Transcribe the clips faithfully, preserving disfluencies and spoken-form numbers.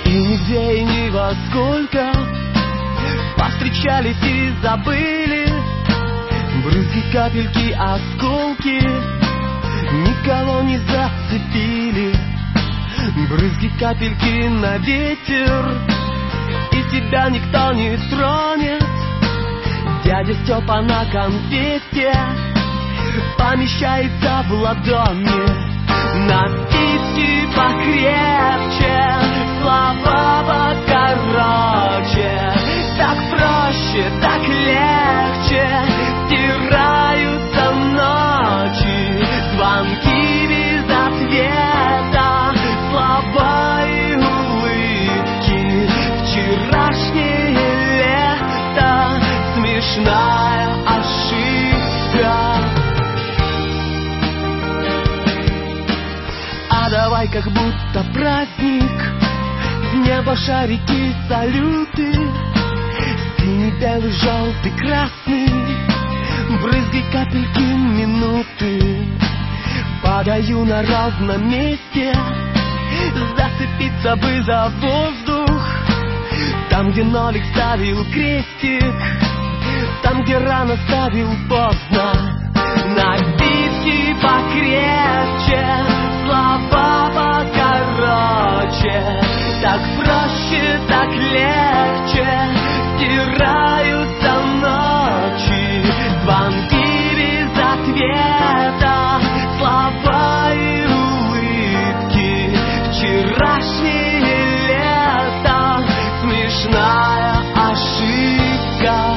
И нигде и ни во сколько повстречались и забыли. Брызги, капельки, осколки никого не зацепили. Брызги, капельки на ветер, и тебя никто не тронет. Дядя Степа на конфете помещается в ладони. Напитки покрепче, слова покороче. Так проще, так легче стираются ночи. Звонки без ответа, слова и улыбки. Вчерашнее лето, смешная ошибка. А давай как будто праздник, с неба шарики, салюты. Синий, белый, желтый, красный, брызги, капельки, минуты. Подаю на ровном месте, зацепиться бы за воздух. Там, где нолик ставил крестик, там, где рано ставил поздно. Напитки покрепче, слова покороче. Так проще, так легче стираются ночи. Звонки без ответа, слова и улыбки. Вчерашнее лето, смешная ошибка.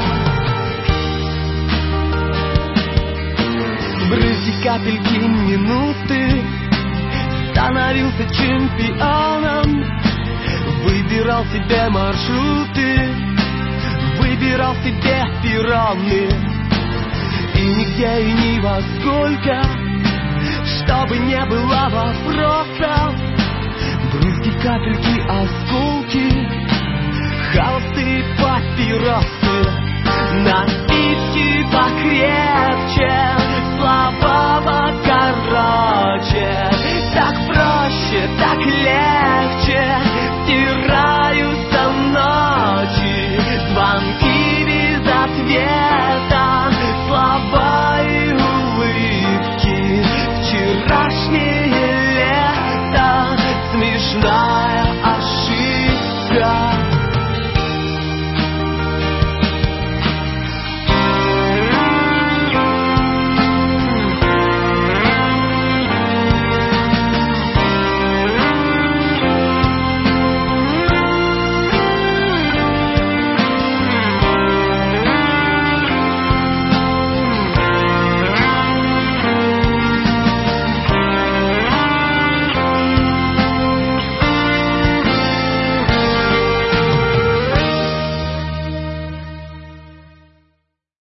Брызги, капельки, минуты. Становился чемпионом, выбирал себе маршруты, выбирал себе перроны. И нигде и ни во сколько, чтобы не было вопросов. Брызги, капельки, осколки, холсты, папиросы. Напитки покрепче, слова покороче. Так проще, так легче стираются ночи. Звонки без ответа, слова и улыбки. Вчерашнее лето, смешно.